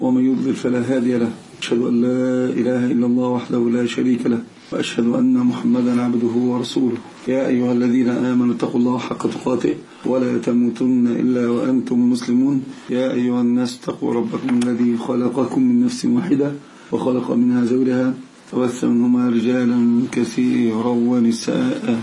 ومن يضلل فلا هادي له. أشهد أن لا إله إلا الله وحده لا شريك له، وأشهد أن محمدا عبده ورسوله. يا أيها الذين آمنوا اتقوا الله حق تقاته ولا تموتن إلا وأنتم مسلمون. يا أيها الناس اتقوا ربكم الذي خلقكم من نفس واحدة وخلق منها زوجها وبث منهما رجالا كثيرا ونساء،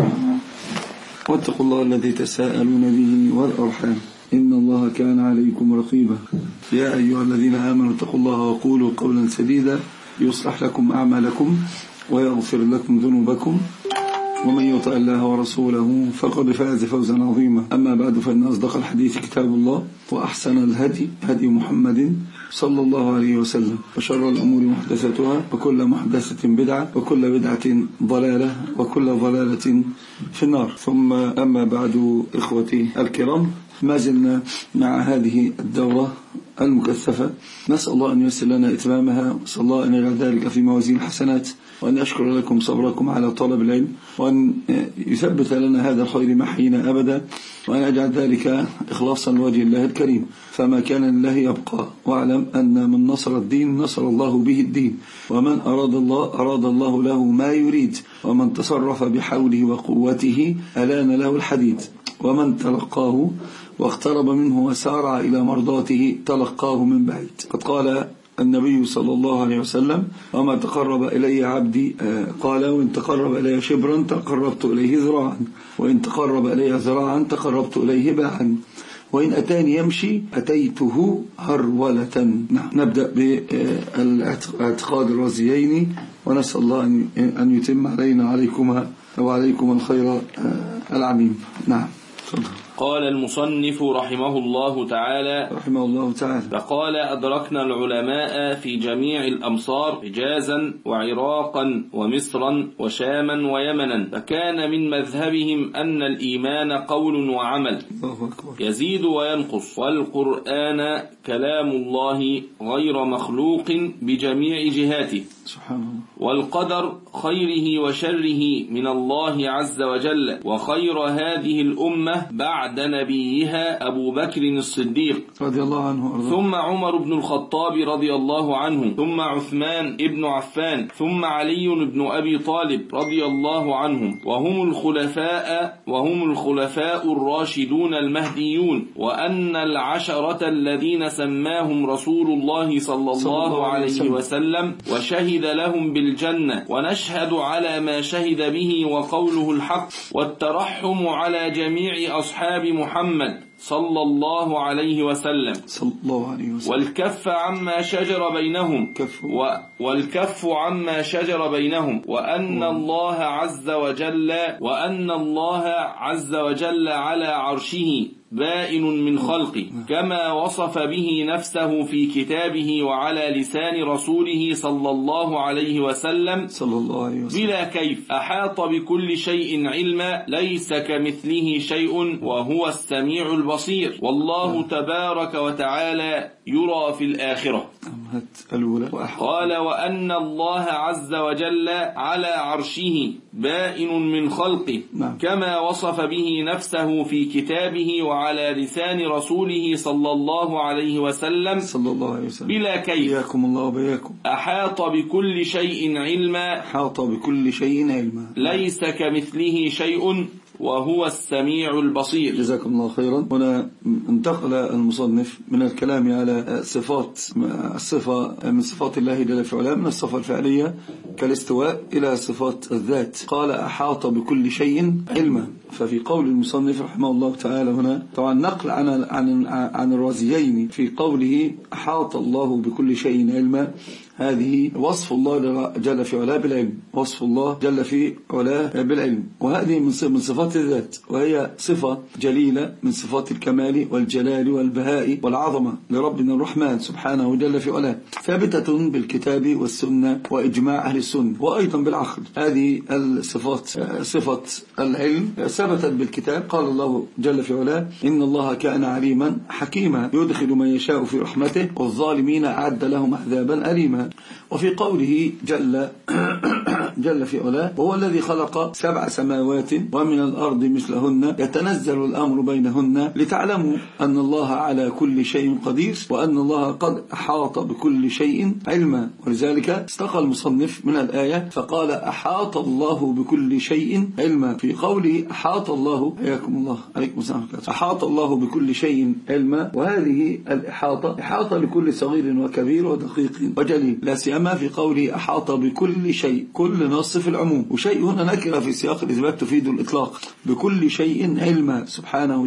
واتقوا الله الذي تساءلون به والأرحام إن الله كان عليكم رقيبا. يا أيها الذين آمنوا اتقوا الله وقولوا قولا سديدا يصلح لكم أعمالكم ويغفر لكم ذنوبكم، ومن يطع الله ورسوله فقد فاز فوزا عظيما. أما بعد، فإن أصدق الحديث كتاب الله، وأحسن الهدي هدي محمد صلى الله عليه وسلم، وشر الأمور محدثاتها، وكل محدثة بدعة، وكل بدعة ضلالة، وكل ضلالة في النار. ثم أما بعد، إخوتي الكرام، ما زلنا مع هذه الدورة المكثفة. نسأل الله أن ييسر لنا إتمامها، وصلى الله أن يجعل ذلك في موازين الحسنات، وأن يشكر لكم صبركم على طلب العلم، وأن يثبت لنا هذا الخير محينا أبدا، وأن يجعل ذلك إخلاصا لوجه الله الكريم. فما كان لله يبقى، واعلم أن من نصر الدين نصر الله به الدين، ومن أراد الله له ما يريد، ومن تصرف بحوله وقوته ألان له الحديد، ومن تلقاه واقترب منه وسارع إلى مرضاته تلقاه من بعيد. قد قال النبي صلى الله عليه وسلم: وما تقرب إلي عبدي، قال: وإن تقرب إلي شبرا تقربت إليه ذراعا، وإن تقرب إلي ذراعا تقربت إليه باعا، وإن أتاني يمشي أتيته هرولة. نبدأ بالاعتقاد الرازيين، ونسأل الله أن يتم علينا وعليكم الخير العميم. نعم. قال المصنف رحمه الله تعالى: فقال: أدركنا العلماء في جميع الأمصار حجازا وعراقا ومصرا وشاما ويمنا، فكان من مذهبهم أن الإيمان قول وعمل يزيد وينقص، والقرآن كلام الله غير مخلوق بجميع جهاته، والقدر خيره وشره من الله عز وجل، وخير هذه الأمة بعد نبيها أبو بكر الصديق رضي الله عنه، ثم عمر بن الخطاب رضي الله عنه، ثم عثمان بن عفان، ثم علي بن أبي طالب رضي الله عنهم، وهم الخلفاء الراشدون المهديون، وأن العشرة الذين سماهم رسول الله صلى الله عليه وسلم وشهد لهم بالجنة، ونشهد على ما شهد به وقوله الحق، والترحم على جميع أصحاب محمد صلى الله عليه وسلم، والكف عما شجر بينهم، وأن الله عز وجل على عرشه بائن من خلقه، كما وصف به نفسه في كتابه وعلى لسان رسوله صلى الله عليه وسلم بلا كيف، أحاط بكل شيء علما، ليس كمثله شيء وهو السميع البصير، والله تبارك وتعالى يرى في الآخرة. قال: وأن الله عز وجل على عرشه بائن من خلقه، كما وصف به نفسه في كتابه وعلى لسان رسوله صلى الله عليه وسلم بلا كيف، أحاط بكل شيء علما، ليس كمثله شيء وهو السميع البصير. جزاكم الله خيرا. هنا انتقل المصنف من الكلام على الصفة من صفات الله جل في علاه، من الصفة الفعلية كالاستواء إلى صفات الذات. قال: أحاط بكل شيء علما. ففي قول المصنف رحمه الله تعالى هنا طبعا نقل عن الرازيين في قوله أحاط الله بكل شيء علما، هذه وصف الله جل في علاه بالعلم، وصف الله جل في علاه بالعلم، وهذه من صفات الذات، وهي صفة جليلة من صفات الكمال والجلال والبهاء والعظمة لربنا الرحمن سبحانه جل في علاه، ثابتة بالكتاب والسنة وإجماع أهل السنة، وأيضا بالعقل. هذه الصفات صفة العلم ثبتت بالكتاب. قال الله جل في علاه: إن الله كان عليما حكيما يدخل من يشاء في رحمته والظالمين أعد لهم عذابا أليما. وفي قوله جل جل في علاه، وهو الذي خلق 7 سماوات ومن الأرض مثلهن يتنزل الأمر بينهن لتعلموا أن الله على كل شيء قدير وأن الله قد أحاط بكل شيء علما. ولذلك استقى المصنف من الآية فقال أحاط الله بكل شيء علما. في قوله أحاط الله، حياكم الله عليكم السلام، أحاط الله بكل شيء علما، وهذه الإحاطة إحاطة لكل صغير وكبير ودقيق وجليل، لا سيما في قوله أحاط بكل شيء، كل نص في العموم، وشيء هنا نكرة في سياق الإثبات تفيد الإطلاق، بكل شيء علما سبحانه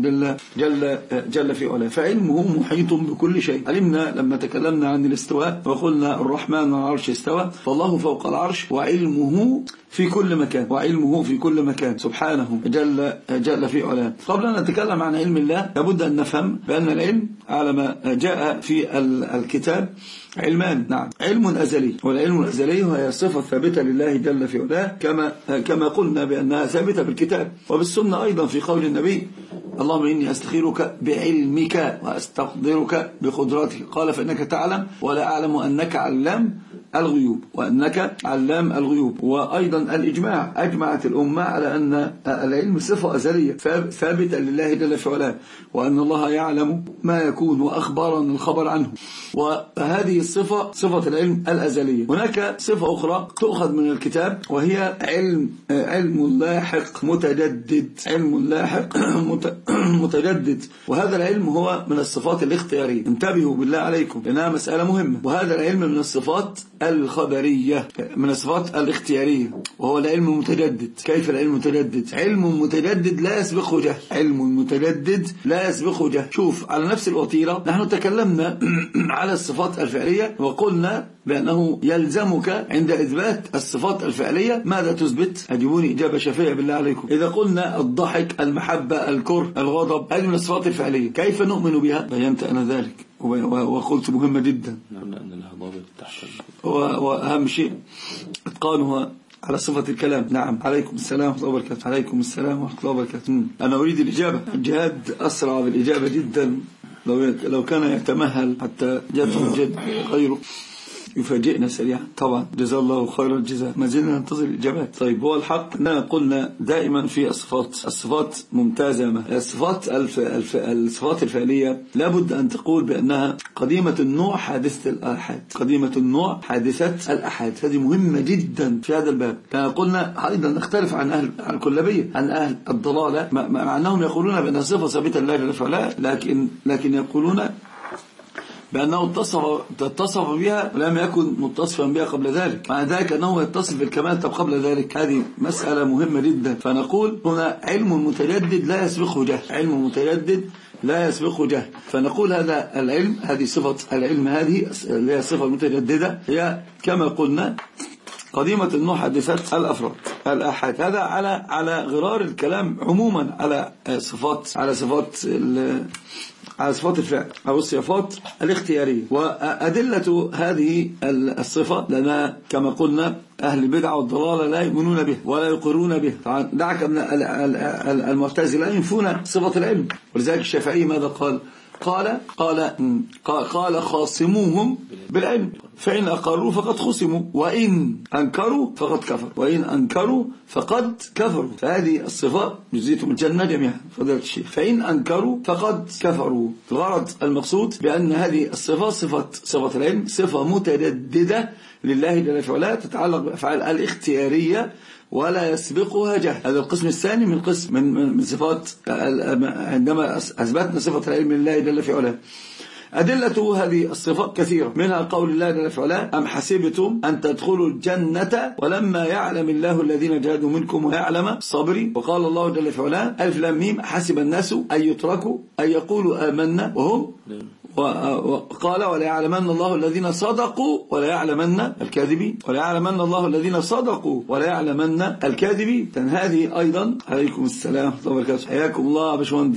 جل في علاه، فعلمه محيط بكل شيء. علمنا لما تكلمنا عن الاستواء وقلنا الرحمن على العرش استوى، فالله فوق العرش وعلمه في كل مكان، وعلمه في كل مكان سبحانه جل في علاه. قبل أن نتكلم عن علم الله لابد أن نفهم بأن العلم على ما جاء في الكتاب علمان. نعم، علم أزلي، والعلم الأزلي هي صفة ثابتة لله جل في علاه كما قلنا بأنها ثابتة بالكتاب وبالسنة أيضا، في قول النبي اللهم إني أستخيرك بعلمك وأستقدرك بقدرتك، قال فإنك تعلم ولا أعلم أنك علام الغيوب، وأنك علام الغيوب. وأيضا الإجماع، أجمعت الأمة على أن العلم صفة أزلية ثابتة لله جل في علاه، وأن الله يعلم ما يكون وأخبرنا الخبر عنه، وهذه الصفة صفة العلم الأزلية. هناك صفة أخرى تؤخذ من الكتاب وهي علم لاحق متجدد، علم لاحق متجدد، وهذا العلم هو من الصفات الاختيارية، انتبهوا بالله عليكم لأنها مسألة مهمة. وهذا العلم من الصفات الخبرية، من الصفات الاختيارية، وهو العلم المتجدد. كيف العلم المتجدد؟ علم متجدد لا يسبقه جهل، علم متجدد لا يسبقه جهل. شوف على نفس الوتيرة نحن تكلمنا على الصفات الفعلية وقلنا بأنه يلزمك عند إثبات الصفات الفعلية ماذا تثبت؟ أجيبوني إجابة شفية بالله عليكم. إذا قلنا الضحك، المحبة، الكره، الغضب، هذه من الصفات الفعلية، كيف نؤمن بها؟ بينت أنا ذلك وقلت مهمة جدا، وأهم شيء إتقانها على صفة الكلام. نعم، عليكم السلام ورحمة الله وبركاته. عليكم السلام ورحمة الله وبركاته. أنا أريد الإجابة. الجهاد أسرع بالإجابة جدا، لو كان يتمهل حتى جاءته جد غيره يفاجئنا سريعا. طبعا جزا الله خير الجزاء، ما زلنا ننتظر الإجابات. طيب، هو الحق أننا قلنا دائما في الصفات ممتازة. الصفات الفعلية لابد أن تقول بأنها قديمة النوع حادثة الآحاد، قديمة النوع حادثة الآحاد، هذه مهمة جدا في هذا الباب. كما قلنا أيضا نختلف عن أهل الكلابية، عن أهل الضلالة، مع أنهم يقولون بأنها صفة ثابتة لله جل وعلا، لكن يقولون بأنه اتصف بها ولم يكن متصفا بها قبل ذلك، مع ذلك أنه يتصف بالكمال قبل ذلك. هذه مسألة مهمة جدا. فنقول هنا علم متجدد لا يسبقه جهل، علم متجدد لا يسبقه جهل. فنقول هذا العلم، هذه صفة العلم، هذه اللي هي الصفة المتجددة، هي كما قلنا قديمة النوع حادثة الأفراد الآحاد. هذا على غرار الكلام عموما على صفات الفعل أو الصفات الاختيارية. وأدلة هذه الصفة لنا كما قلنا أهل البدع والضلالة لا يؤمنون به ولا يقرون به. طبعا دعك من المعتزلة ينفون صفة العلم، ولذلك الشافعي ماذا قال خاصموهم بالعلم، فإن أقروا فقد خصموا، وإن أنكروا فقد كفروا، وإن أنكروا فقد كفروا. فهذه الصفة جزيتم الجنة جميعا فضيلة الشيخ. فإن أنكروا فقد كفروا. الغرض المقصود بأن هذه الصفة صفة العلم صفة متجددة لله جل وعلا، تتعلق بأفعال الاختيارية ولا يسبقها جهل. هذا القسم الثاني من صفات، عندما أثبتنا صفة العلم لله جل وعلا. أدلة هذه الصفة كثيرة، منها قول الله جل وعلا أم حسبتم أن تدخلوا الجنة ولما يعلم الله الذين جاهدوا منكم ويعلم الصابرين. وقال الله جل وعلا ألف لام ميم حسب الناس أن يتركوا أن يقولوا آمنا وهم وقال ولا يعلمن الله الذين صدقوا ولا يعلمن الكاذبين، ولا يعلمن الله الذين صدقوا ولا يعلمن الكاذبين. هذه أيضا عليكم السلام ورحمة الله وبركاته. حياكم الله يا باشمهندس،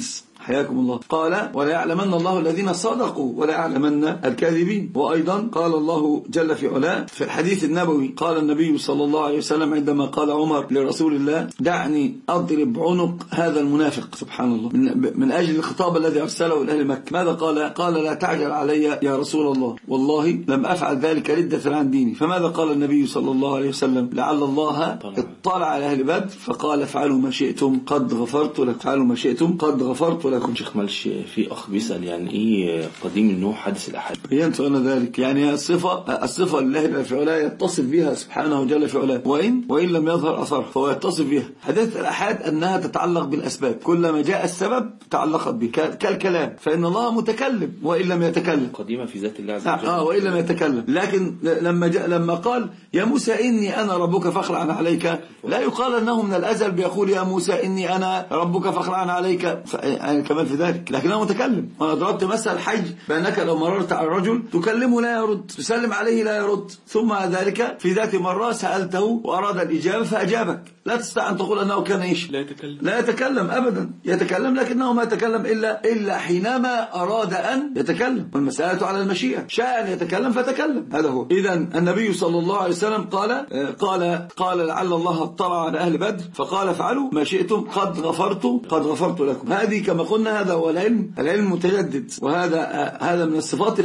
حياكم الله. قال ولا يعلمن الله الذين صدقوا ولا يعلمن الكاذبين. وأيضا قال الله جل في علاه في الحديث النبوي، قال النبي صلى الله عليه وسلم عندما قال عمر لرسول الله دعني أضرب عنق هذا المنافق، سبحان الله، من أجل الخطاب الذي أرسله لأهل مكة، ماذا قال؟ قال لا تعجل علي يا رسول الله، والله لم أفعل ذلك ردة عن ديني. فماذا قال النبي صلى الله عليه وسلم؟ لعل الله اطلع على أهل بدر فقال افعلوا ما شئتم قد غفرت لكم، افعلوا ما شئتم قد غفرت لكم. شيخ مالش في أخ بيسأل يعني إيه قديم النوح حدث الأحد؟ بينت أنا ذلك، يعني الصفة لله جل في علاه يتصف بها سبحانه جل في علاه، وإن لم يظهر أثرها فهو يتصف بها. حدث الأحاد أنها تتعلق بالأسباب، كلما جاء السبب تعلقت به، كالكلام، فإن الله متكلم وإن لم يتكلم، قديمة في ذات الله عز وجل وإن لم يتكلم. لكن لما قال يا موسى إني أنا ربك فاخلع عليك، لا يقال أنه من الأزل بيقول يا موسى إني أنا ربك فاخلع عليك، يعني كمان في ذلك، لكنه متكلم. وأنا ضربت مثل الحج بأنك لو مررت على الرجل تكلمه لا يرد، تسلم عليه لا يرد، ثم ذلك في ذات مرة سألته وأراد الإجابة فأجابك، لا تستطيع أن تقول أنه كان إيش؟ لا يتكلم أبدا، يتكلم لكنه ما يتكلم إلا حينما أراد أن يتكلم، والمسألة على المشيئة، شاء أن يتكلم فتكلم، هذا هو. إذن النبي صلى الله عليه وسلم قال لعل الله اطلع على أهل بدر فقال افعلوا ما شئتم قد غفرت لكم. هذه كما قلنا هذا هو العلم المتجدد، وهذا من الصفات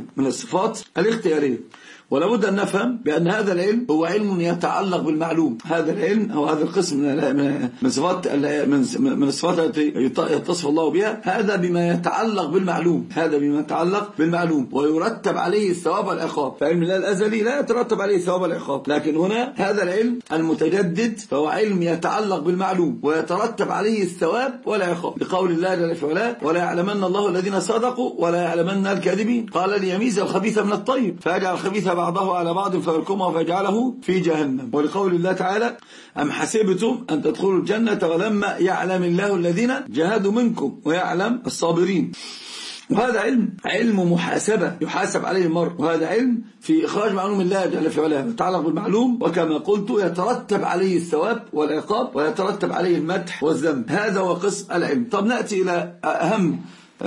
الاختيارية. ولابد أن نفهم بأن هذا العلم هو علم يتعلق بالمعلوم. هذا العلم أو هذا القسم من الصفات التي يتصف الله بها، هذا بما يتعلق بالمعلوم، ويرتب عليه الثواب والعقاب. فعلم الله الأزلي لا يترتب عليه الثواب والعقاب، لكن هنا هذا العلم المتجدد فهو علم يتعلق بالمعلوم ويترتب عليه الثواب والعقاب، لقول الله جل في علاه ولا يعلمن الله الذين صدقوا ولا يعلمن الكاذبين. قال ليميز الخبيث من الطيب فيجعل الخبيث بعضه على بعض فيركمه فيجعله في جهنم. ولقول الله تعالى أم حسبتم أن تدخلوا الجنة ولما يعلم الله الذين جاهدوا منكم ويعلم الصابرين. وهذا علم محاسبة يحاسب عليه المرء، وهذا علم في إخراج معلوم الله جل في علاه يتعلق بالمعلوم، وكما قلت يترتب عليه الثواب والعقاب ويترتب عليه المدح والذم. هذا هو قسم العلم. طب نأتي إلى أهم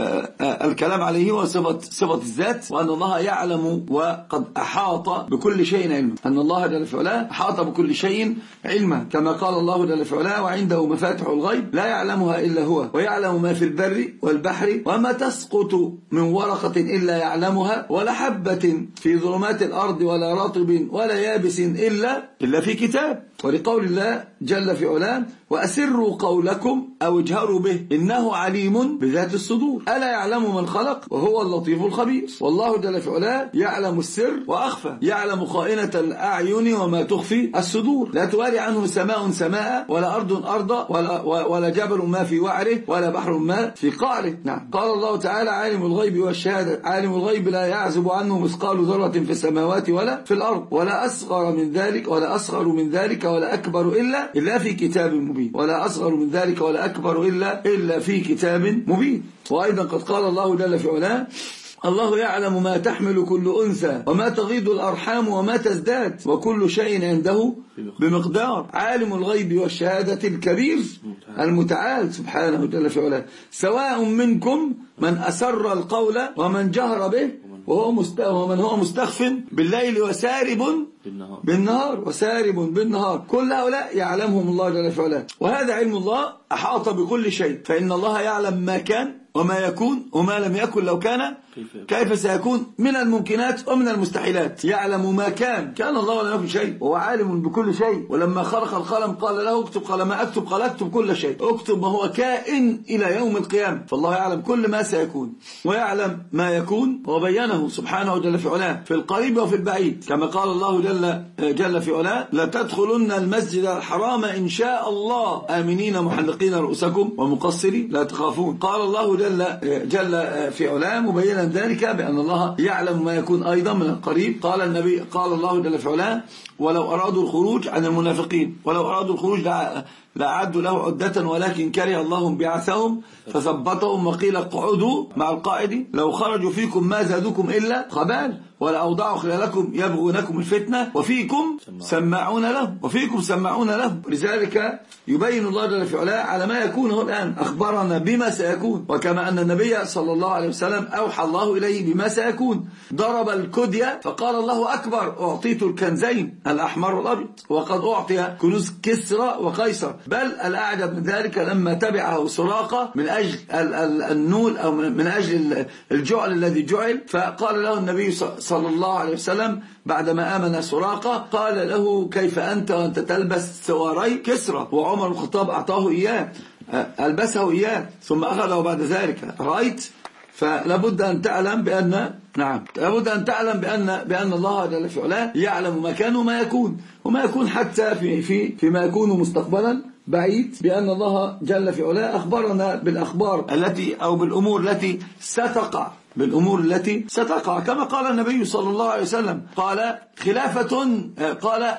الكلام عليه وصفة الذات، وأن الله يعلم وقد أحاط بكل شيء علما، أن الله جل في علاه أحاط بكل شيء علما، كما قال الله جل في علاه وعنده مفاتح الغيب لا يعلمها إلا هو ويعلم ما في البر والبحر وما تسقط من ورقة إلا يعلمها ولا حبة في ظلمات الأرض ولا رطب ولا يابس إلا في كتاب. ولقول الله جل في علاه وأسروا قولكم أو اجهروا به إنه عليم بذات الصدور ألا يعلم من خلق وهو اللطيف الخبير. والله جل في علاه يعلم السر وأخفى، يعلم خائنة الأعين وما تخفي الصدور، لا تواري عنه سماء ولا أرض أرضا ولا جبل ما في وعره ولا بحر ما في قعره. نعم. قال الله تعالى عالم الغيب والشهادة، عالم الغيب لا يعزب عنه مثقال ذرة في السماوات ولا في الأرض ولا أصغر من ذلك ولا أكبر إلا في كتاب مبين، ولا أصغر من ذلك ولا أكبر إلا في كتاب مبين. وأيضا قد قال الله جل في علاه الله يعلم ما تحمل كل أنثى وما تغيض الأرحام وما تزداد وكل شيء عنده بمقدار. عالم الغيب والشهادة الكبير المتعال سبحانه جل في علاه. سواء منكم من أسر القول ومن جهر به ومن هو مستخف بالليل وسارب بالنهار كل هؤلاء يعلمهم الله جل في علاه. وهذا علم الله أحاط بكل شيء، فإن الله يعلم ما كان وما يكون وما لم يكن لو كان كيف سيكون من الممكنات ومن المستحيلات. يعلم ما كان الله ولم يكن شيء، وهو عالم بكل شيء. ولما خلق القلم قال له اكتب، قال ما أكتب، قال اكتب كل شيء، اكتب ما هو كائن إلى يوم القيامة. فالله يعلم كل ما سيكون ويعلم ما يكون، وبينه سبحانه جل في علاه في القريب وفي البعيد، كما قال الله جل في علاه لا تدخلن المسجد الحرام إن شاء الله آمنين محلقين رؤوسكم ومقصرين لا تخافون. قال الله جل في علاه مبينا ذلك بأن الله يعلم ما يكون أيضا من القريب. قال الله جل في علاه ولو أرادوا الخروج عن المنافقين، ولو أرادوا الخروج لأعدوا له عدة ولكن كره الله بعثهم فثبتهم وقيل اقعدوا مع القائد لو خرجوا فيكم ما زادوكم إلا خبال ولأوضعوا خلالكم يبغونكم الفتنة وفيكم سماعون له لذلك يبين الله جل في علاه على ما يكون هو الآن أخبرنا بما سيكون وكما أن النبي صلى الله عليه وسلم أوحى الله إليه بما سيكون ضرب الكدية فقال الله أكبر أعطيت الكنزين الأحمر والأبيض وقد أعطي كنوز كسرى وقيصر بل الأعجب من ذلك لما تبعه سراقة من أجل النول أو من أجل الجعل الذي جعل فقال له النبي صلى الله عليه وسلم بعدما آمن سراقة قال له كيف أنت وأنت تلبس سواري كسرى وعمر بن الخطاب أعطاه إياه ألبسه إياه ثم أخذه بعد ذلك رأيت فلابد أن تعلم بأن الله جل في علاه يعلم ما كان وما يكون حتى فيما يكون مستقبلا بعيد بأن الله جل في علاه أخبرنا بالأخبار التي أو بالأمور التي ستقع كما قال النبي صلى الله عليه وسلم قال قال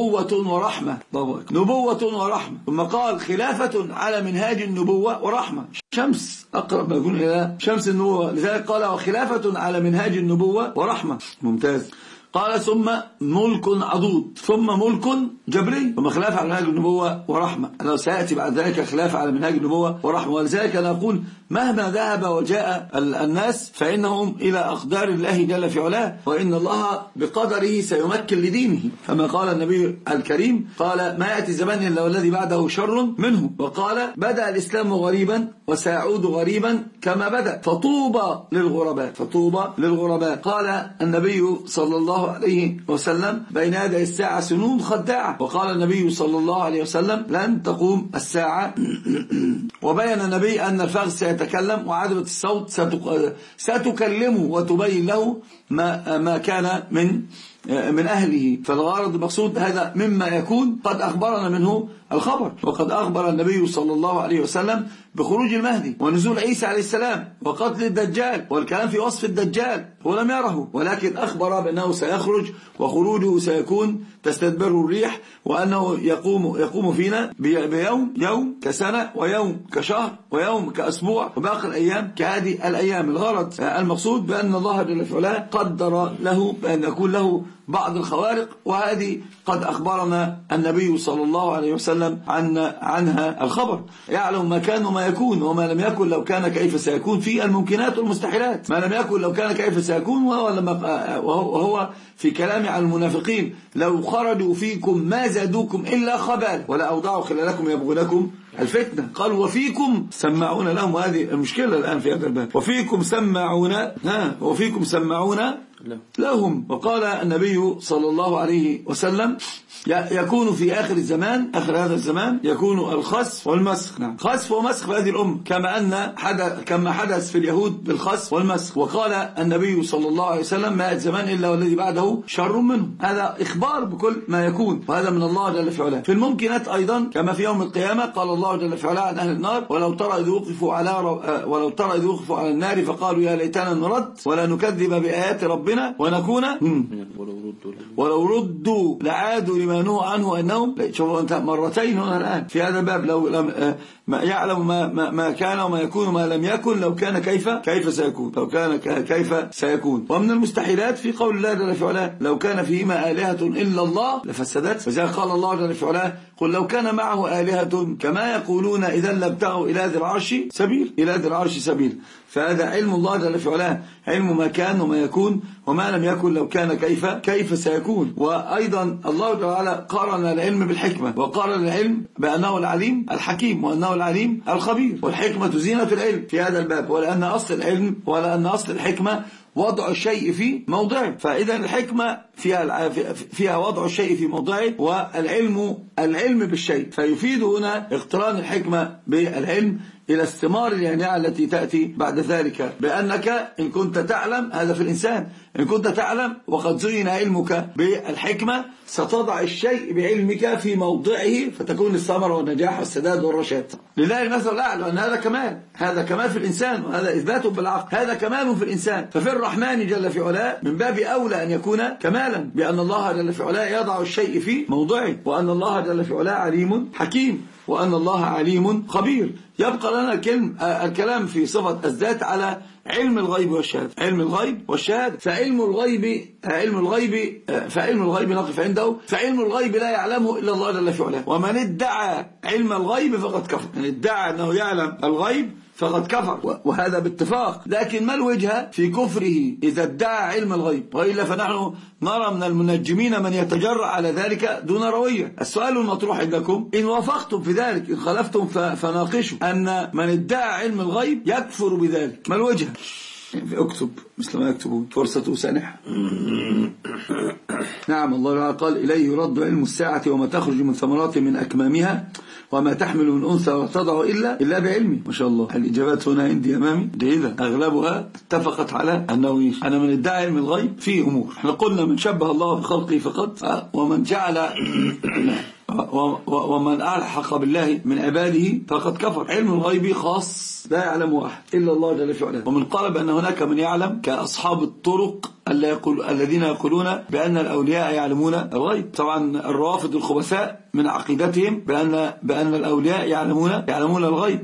نبوة ورحمة ثم قال خلافة على منهاج النبوة ورحمة شمس أقرب ما يكون إلى شمس النبوة لذلك قال وخلافة على منهاج النبوة ورحمة ممتاز قال ثم ملك عضوض ثم ملك جبري ثم خلافة على منهاج النبوة ورحمة لو سيأتي بعد ذلك خلافة على منهاج النبوة ورحمة ولذلك نقول مهما ذهب وجاء الناس فإنهم إلى أقدار الله جل في علاه وإن الله بقدره سيمكن لدينه كما قال النبي الكريم قال ما يأتي زمان إلا والذي بعده شر منه وقال بدأ الإسلام غريبا وسيعود غريبا كما بدأ فطوبى للغرباء قال النبي صلى الله عليه وسلم بين يدي الساعة سنون خداعة وقال النبي صلى الله عليه وسلم لن تقوم الساعة وبين النبي أن الفخذ سيتكلم وعدبة الصوت ستكلمه وتبين له ما كان من أهله فالغرض المقصود هذا مما يكون قد أخبرنا منه الخبر وقد أخبر النبي صلى الله عليه وسلم بخروج المهدي ونزول عيسى عليه السلام وقتل الدجال والكلام في وصف الدجال هو لم يره ولكن أخبر بأنه سيخرج وخروجه سيكون تستدبر الريح وأنه يقوم فينا يوم كسنة ويوم كشهر ويوم كأسبوع وباقي الأيام كهذه الأيام الغرض المقصود بأن الله جل في علاه قدر له بأن يكون له بعض الخوارق وهذه قد أخبرنا النبي صلى الله عليه وسلم عنها الخبر يعلم ما كان وما يكون وما لم يكن لو كان كيف سيكون في الممكنات والمستحيلات ما لم يكن لو كان كيف سيكون وهو في كلام عن المنافقين لو خرجوا فيكم ما زادوكم إلا خبال ولا أوضعوا خلالكم يبغونكم الفتنة قال وفيكم سمعون لهم وهذه المشكلة الآن في هذا الباب وفيكم سمعون لهم وقال النبي صلى الله عليه وسلم يكون في آخر هذا الزمان يكون الخسف والمسخ خسف ومسخ في هذه الأمة كما حدث في اليهود بالخسف والمسخ وقال النبي صلى الله عليه وسلم ما يأتي زمان إلا والذي بعده شر منه هذا إخبار بكل ما يكون وهذا من الله جل في علاه في الممكنات أيضا كما في يوم القيامة قال الله جل في علاه عن أهل النار ولو ترى إذ وقفوا على النار فقالوا يا ليتنا نرد ولا نكذب بآيات ربنا ونكون ولو ردوا لعادوا لما نهوا عنه أنهم شوفوا أنت مرتين هنا الآن في هذا الباب لو لم يعلم ما كان وما يكون وما لم يكن لو كان كيف سيكون ومن المستحيلات في قول الله جل في علاه لو كان فيهما آلهة إلا الله لفسدت وذلك قال الله جل في علاه قل لو كان معه آلهة كما يقولون إذا لابتغوا إلى ذي العرش سبيل فهذا علم الله جل في علاه علم ما كان وما يكون وما لم يكن لو كان كيف سيكون وأيضا الله تعالى قارن العلم بالحكمة وقارن العلم بأنه العليم الحكيم وأنه العليم الخبير والحكمة زينة العلم في هذا الباب ولأن أصل العلم أصل الحكمة وضع الشيء في موضعه فإذا الحكمة فيها وضع الشيء في موضعه والعلم بالشيء فيفيد هنا اقتران الحكمة بالعلم إلى الثمار اليانعة التي تأتي بعد ذلك بأنك إن كنت تعلم هذا في الإنسان إن كنت تعلم وقد زين علمك بالحكمة ستضع الشيء بعلمك في موضعه فتكون الثمرة والنجاح والسداد والرشاد لله المثل الأعلى أن هذا كمال في الإنسان وهذا إثبات بالعقل هذا كمال في الإنسان ففي الرحمن جل في علاه من باب أولى أن يكون كمالا، بأن الله جل في علاه يضع الشيء في موضعه، وأن الله جل في علاه عليم حكيم، وأن الله عليم خبير. يبقى لنا الكلام في صفة الذات على علم الغيب والشهادة. علم الغيب والشهادة، فعلم الغيب نقف عنده، فعلم الغيب لا يعلمه إلا الله جل في علاه. ومن ادعى علم الغيب فقد كفر، من ادعى أنه يعلم الغيب فقد كفر، وهذا باتفاق. لكن ما الوجهة في كفره إذا ادعى علم الغيب؟ وإلا فنحن نرى من المنجمين من يتجرأ على ذلك دون روية. السؤال المطروح عندكم، إن وافقتم في ذلك، إن خلفتم فناقشوا أن من ادعى علم الغيب يكفر بذلك، ما الوجهة؟ اكتب مثل ما يكتبون، فرصة سانحة. نعم، الله قال إليه يرد علم الساعة وما تخرج من ثمرات من أكمامها وما تحمل من أنثى ولا تضع إلا بعلمه. ما شاء الله، الإجابات هنا عندي أمامي جيدة، أغلبها اتفقت على أنه أنا من ادعى علم الغيب في أمور. احنا قلنا من شبه الله بخلقه فقط، ومن جعل ومن ألحق بالله من عباده فقد كفر. علم الغيب خاص لا يعلمه أحد إلا الله جل في علاه. ومن قال بأن هناك من يعلم كأصحاب الطرق الذين يقولون بأن الأولياء يعلمون الغيب. طبعا الروافض الخبثاء من عقيدتهم بأن الأولياء يعلمون الغيب.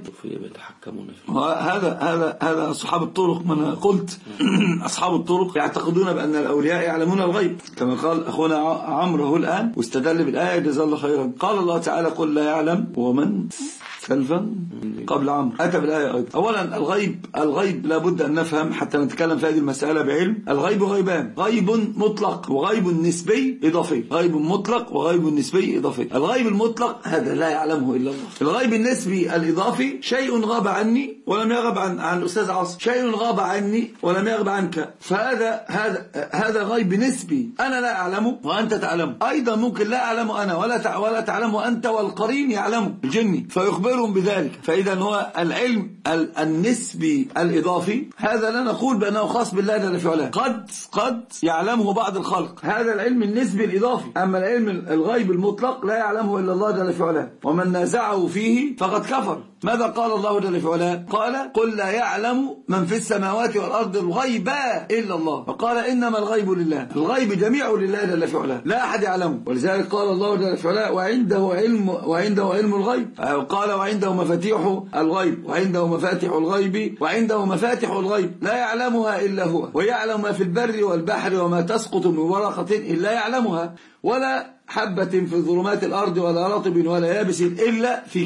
هذا أصحاب الطرق، من قلت أصحاب الطرق يعتقدون بأن الأولياء يعلمون الغيب، كما قال أخونا عمرو الآن واستدل بالآية جزاه الله خيرا. قال الله تعالى قل لا يعلم ومن سلفا قبل عمرو، أتى بالآية أيضا. أولا الغيب لابد أن نفهم حتى نتكلم في هذه المسألة بعلم. الغيب غيبان، غيب مطلق وغيب نسبي إضافي. غيب مطلق وغيب نسبي إضافي. الغيب المطلق هذا لا يعلمه إلا الله. الغيب النسبي الإضافي شيء غاب عني ولم يغب عن الأستاذ عاصم، شيء غاب عني ولم يغب عنك، فهذا غيب نسبي أنا لا أعلمه وأنت تعلمه. أيضا ممكن لا أعلم أنا ولا تعلمه أنت، والقرين يعلمه الجني فيخبرهم بذلك. فإذا هو العلم النسبي الإضافي هذا لا نقول بأنه خاص بالله جل في علاه، قد يعلمه بعض الخلق، هذا العلم النسبي الإضافي. أما العلم الغيب المطلق لا يعلمه إلا الله جل في علاه، ومن نازعه فيه فقد كفر. ماذا قال الله جل في علاه؟ قال قل لا يعلم من في السماوات والأرض الغيب إلا الله، فقال إنما الغيب لله. الغيب جميعه لله جل في علاه، لا أحد يعلمه. ولذلك قال الله جل في علاه وعنده علم الغيب، قال وعنده مفاتيح الغيب، وعنده مفاتيح الغيب، وعنده مفاتيح الغيب لا يعلمها إلا هو، ويعلم ما في البر والبحر وما تسقط من ورقة إلا يعلمها، ولا حبة في ظلمات الأرض ولا رطب ولا يابس إلا في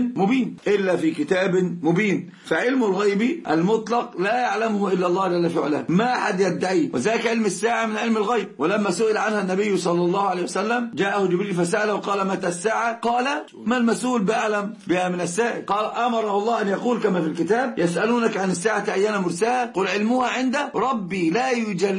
كتاب مبين. فعلم الغيب المطلق لا يعلمه إلا الله جل في علاه، ما أحد يدعيه. وذلك علم الساعة من علم الغيب. ولما سئل عنها النبي صلى الله عليه وسلم جاءه جبريل فسأله وقال متى الساعة؟ قال ما المسؤول بأعلم بها من السائل. قال أمره الله أن يقول كما في الكتاب يسألونك عن الساعة أيان مرساها قل علمها عند ربي لا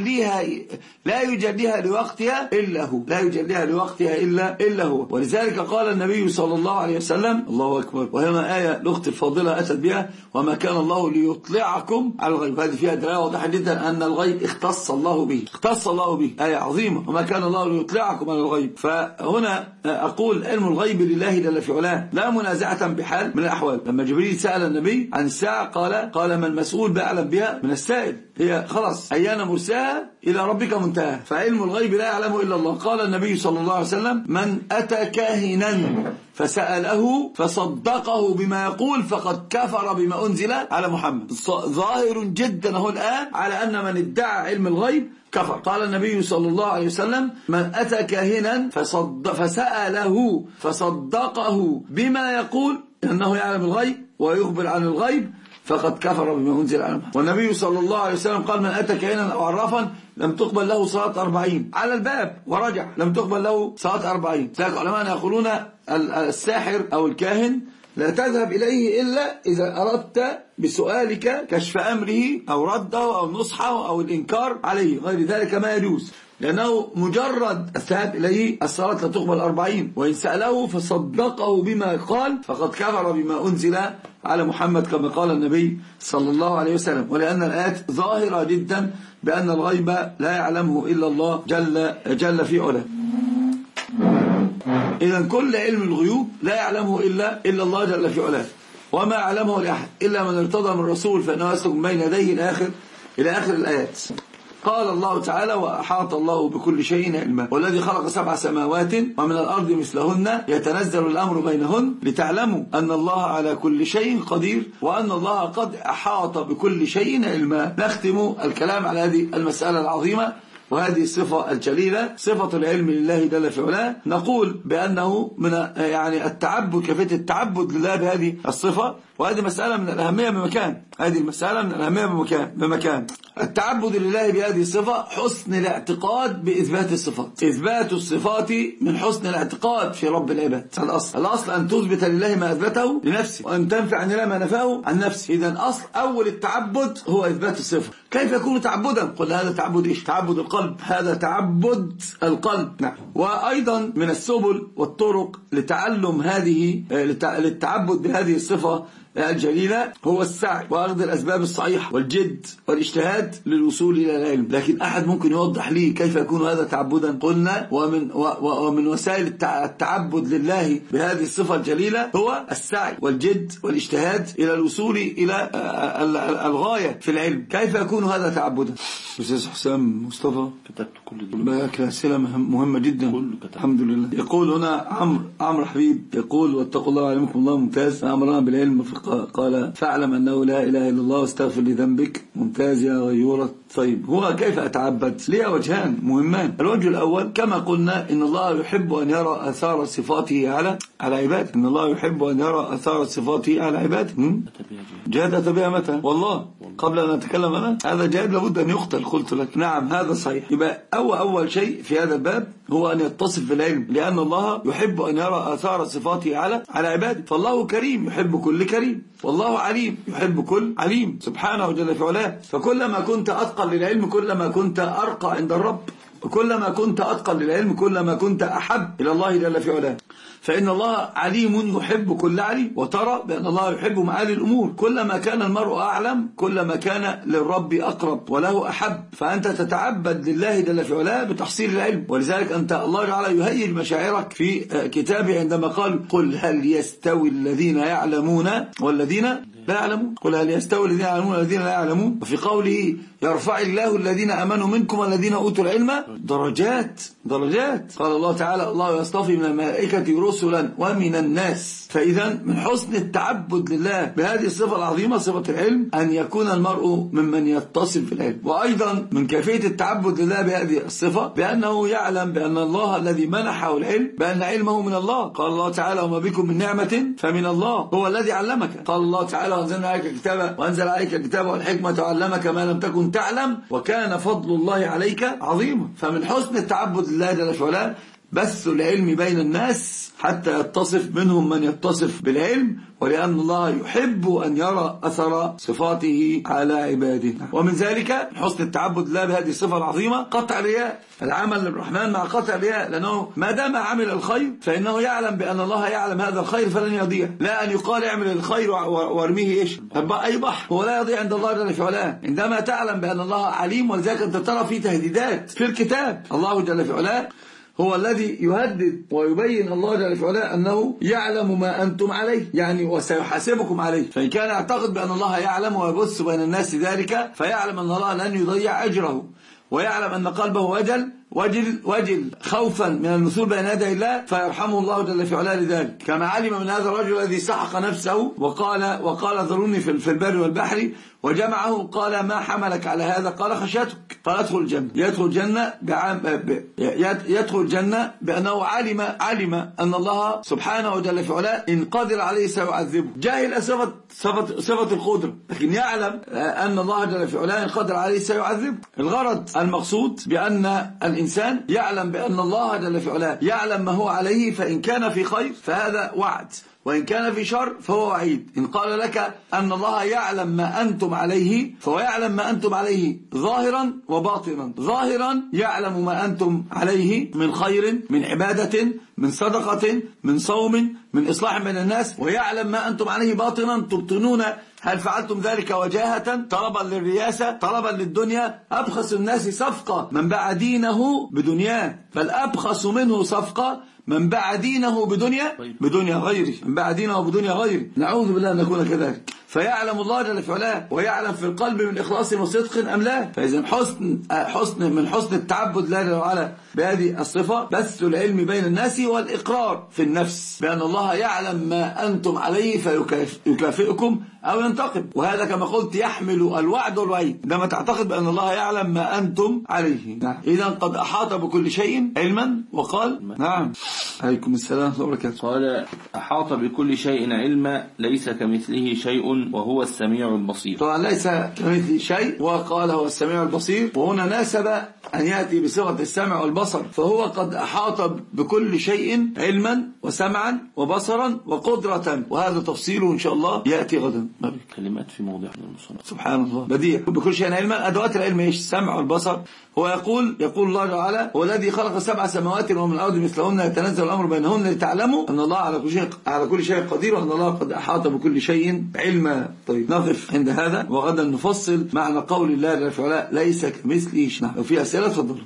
يجليها لوقتها إلا هو، لا يجليها لوقتها إلا هو. ولذلك قال النبي صلى الله عليه وسلم الله أكبر، وهنا آية الأخت الفاضلة أتت بها وما كان الله ليطلعكم على الغيب، هذه فيها دلالة واضحة جدا أن الغيب اختص الله به، آية عظيمة، وما كان الله ليطلعكم على الغيب. فهنا أقول علم الغيب لله جل في علاه لا منازعة بحال من الأحوال. لما جبريل سأل النبي عن الساعة قال ما المسؤول بأعلم بها من السائل، هي خلاص أيان مرساها إلى ربك منتهى. فعلم الغيب لا يعلمه إلا الله. قال النبي صلى الله عليه وسلم من أتى كاهنا فسأله فصدقه بما يقول فقد كفر بما أنزل على محمد. ظاهر جدا هو الآن على أن من ادعى علم الغيب كفر. قال النبي صلى الله عليه وسلم من أتى كاهنا فسأله فصدقه بما يقول أنه يعلم الغيب ويخبر عن الغيب فقد كفر بما أنزل على محمد. والنبي صلى الله عليه وسلم قال من أتى كاهنا أو عرافا لم تقبل له صلاة 40 على الباب ورجع لم تقبل له صلاة 40. ذلك علماء يقولون الساحر أو الكاهن لا تذهب إليه إلا إذا أردت بسؤالك كشف أمره أو رده أو نصحه أو الإنكار عليه، غير ذلك ما يجوز، لأنه مجرد الذهاب إليه الصلاة لا تقبل 40. وإن سأله فصدقه بما قال فقد كفر بما أنزل على محمد كما قال النبي صلى الله عليه وسلم. ولأن الآيات ظاهرة جدا بأن الغيب لا يعلمه إلا الله جل في علاه. إذن كل علم الغيوب لا يعلمه إلا الله جل في علاه، وما علمه لأحد إلا من ارتضى من رسول فإنه يسلك من بين يديه الآخر إلى آخر الآيات. قال الله تعالى: وأحاط الله بكل شيء علما، والذي خلق 7 سماوات ومن الأرض مثلهن يتنزل الأمر بينهن لتعلموا أن الله على كل شيء قدير وأن الله قد أحاط بكل شيء علما. نختم الكلام على هذه المسألة العظيمة وهذه الصفة الجليلة، صفة العلم لله جل في علاه. نقول بأنه من التعبد، كيفية التعبد لله بهذه الصفة، وهذه مسألة من الأهمية بمكان. هذه المسألة من الأهمية بمكان. التعبد لله بهذه الصفة حسن الاعتقاد بإثبات الصفات. إثبات الصفات من حسن الاعتقاد في رب العباد. الأصل أن تثبت لله ما أثبته لنفسه وأن تنفع عن الله ما نفاه عن نفسه. إذن أصل أول التعبد هو إثبات الصفة. كيف يكون تعبدا؟ قل هذا تعبد إيش؟ تعبد القلب، هذا تعبد القلب. نعم. وأيضا من السبل والطرق لتعلم هذه للتعبد بهذه الصفة الجليلة هو السعي وأخذ الأسباب الصحيحة والجد والاجتهاد للوصول إلى العلم. لكن أحد ممكن يوضح لي كيف يكون هذا تعبدا؟ قلنا ومن وسائل التعبد لله بهذه الصفة الجليلة هو السعي والجد والاجتهاد إلى الوصول إلى الغاية في العلم. كيف يكون هذا تعبدا؟ أستاذ حسام مصطفى كتبت كل دي أسئلة مهمة جدا. الحمد لله. يقول هنا عمرو حبيب يقول: واتقوا الله علمكم الله. ممتاز. أمرنا بالعلم قال: فاعلم أنه لا إله إلا الله واستغفر لذنبك. ممتاز يا غيورة. طيب، هو كيف أتعبد؟ ليه وجهان مهمان. الوجه الأول كما قلنا إن الله يحب أن يرى أثار صفاته على عباده. إن الله يحب أن يرى أثار صفاته على عباده. جهاد أتى بها متى؟ والله قبل أن أتكلم أنا هذا جهاد لابد أن يقتل. قلت لك نعم هذا صحيح. يبقى أول شيء في هذا الباب هو أن يتصف بالعلم، لأن الله يحب أن يرى أثار صفاته على عباده. فالله كريم يحب كل كريم، والله عليم يحب كل عليم سبحانه جل في علاه. فكلما كنت أتقن للعلم كلما كنت أرقى عند الرب، وكلما كنت أتقن للعلم كلما كنت أحب إلى الله جل في علاه. فإن الله عليم يحب كل عليم، وترى بأن الله يحب معالي الأمور. كلما كان المرء أعلم كلما كان للرب أقرب وله أحب. فأنت تتعبد لله جل في علاه بتحصيل العلم. ولذلك أنت الله تعالى يهيج مشاعرك في كتابه عندما قال: قل هل يستوي الذين يعلمون والذين لا يعلمون؟ قل هل يستوي الذين يعلمون والذين لا يعلمون؟ وفي قوله: يرفع الله الذين آمنوا منكم والذين أوتوا العلم درجات. قال الله تعالى: الله يصطفي من الملائكة رسلا ومن الناس. فإذا من حسن التعبد لله بهذه الصفة العظيمة صفة العلم أن يكون المرء ممن يتصف بالعلم. وأيضا من كيفية التعبد لله بهذه الصفة بأنه يعلم بأن الله الذي منحه العلم بأن علمه من الله. قال الله تعالى: وما بكم من نعمة فمن الله هو الذي علمك. قال الله تعالى: وأنزل عليك الكتاب والحكمة وعلمك ما لم تكن تعلم وكان فضل الله عليك عظيما. فمن حسن التعبد لله جل وعلا بث العلم بين الناس حتى يتصف منهم من يتصف بالعلم، ولأن الله يحب أن يرى أثر صفاته على عباده. ومن ذلك حسن التعبد لله بهذه الصفة العظيمة قطع الرياء، العمل للرحمن مع قطع الرياء، لأنه ما دام عمل الخير فإنه يعلم بأن الله يعلم هذا الخير فلن يضيع. لا أن يقال اعمل الخير وارميه إيش أي بحر، هو لا يضيع عند الله جل في علاه عندما تعلم بأن الله عليم. ولذلك أنت ترى في تهديدات في الكتاب. الله جل في علاه هو الذي يهدد ويبين الله جل في علاه أنه يعلم ما أنتم عليه، يعني وسيحاسبكم عليه. فإن كان يعتقد بأن الله يعلم ويبث بين الناس ذلك فيعلم أن الله لن يضيع أجره، ويعلم أن قلبه وجل خوفا من المثول بين يدي الله فيرحمه الله جل في علاه لذلك. كما علم من هذا الرجل الذي سحق نفسه وقال ذروني في البر والبحر وجمعه، قال ما حملك على هذا؟ قال خشيتك. قال ادخل الجنة. يدخل الجنة بأنه علم أن الله سبحانه جل في علاه إن قدر عليه سيعذبه. جاهل صفة القدرة، لكن يعلم أن الله جل في علاه إن قدر عليه سيعذبه. الغرض المقصود بأن الإنسان يعلم بأن الله جل في علاه يعلم ما هو عليه، فإن كان في خير فهذا وعد، وإن كان في شر فهو وعيد. إن قال لك أن الله يعلم ما أنتم عليه فهو يعلم ما أنتم عليه ظاهرا وباطنا. ظاهرا يعلم ما أنتم عليه من خير، من عبادة، من صدقة، من صوم، من إصلاح بين الناس، ويعلم ما أنتم عليه باطنا تبطنون هل فعلتم ذلك وجاهة، طلبا للرياسة، طلبا للدنيا. أبخس الناس صفقة من باع دينه بدنياه، فالأبخس منه صفقة من باع دينه بدنيا غيره، من باع دينه بدنيا غيره. نعوذ بالله أن نكون كذلك. فيعلم الله جل في علاه ويعلم في القلب من إخلاص وصدق أم لا. فإذا من حسن التعبد لله جل وعلا بهذه الصفة بث العلم بين الناس والإقرار في النفس بأن الله يعلم ما أنتم عليه فيكافئكم أو ينتقم. وهذا كما قلت يحمل الوعد والوعيد عندما تعتقد بأن الله يعلم ما أنتم عليه. نعم. إذا قد أحاط بكل شيء علما وقال نعم. عليكم السلام ورحمة الله وبركاته. قال أحاط بكل شيء علما ليس كمثله شيء وهو السميع البصير. طبعا ليس كمثله شيء وقال هو السميع البصير، وهنا ناسب أن يأتي بصيغة السمع والبصر، فهو قد أحاط بكل شيء علما وسمعا وبصرا وقدرة، وهذا تفصيله إن شاء الله يأتي غدا. كلمات في موضع المصنف. سبحان الله بديع. بكل شيء علما، أدوات العلم إيش؟ السمع والبصر. هو يقول الله تعالى هو الذي خلق 7 سماوات ومن الأرض مثلهن يتنزل الأمر بينهن لتعلموا أن الله على كل شيء قدير وأن الله قد أحاط بكل شيء علما. طيب نقف عند هذا وغدا نفصل معنى قول الله جل وعلا ليس كمثله شيء. لو في أسئلة تفضلوا.